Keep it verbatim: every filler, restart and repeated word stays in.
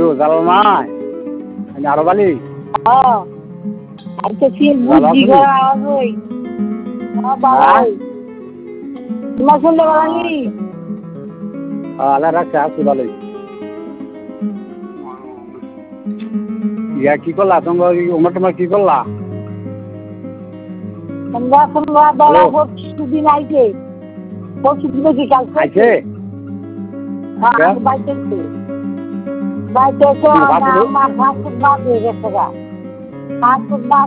জালাল নাই আরো বালি আচ্ছা কি বুদ্ধি করা আওয়াজ ওই তোমার শুনতে পারি আল্লাহ রাখছে আছি ভালোই ইয়া কি করলা তোমরা ওমর তোমার কি করলা তোমরা তোমরা বলা পরশু দিন আইছে পরশু দিন কি কাল আইছে হ্যাঁ বাইতে বাইতে তো আমার ফাস্ট বাদ হয়ে গেছে গা ফাস্ট বাদ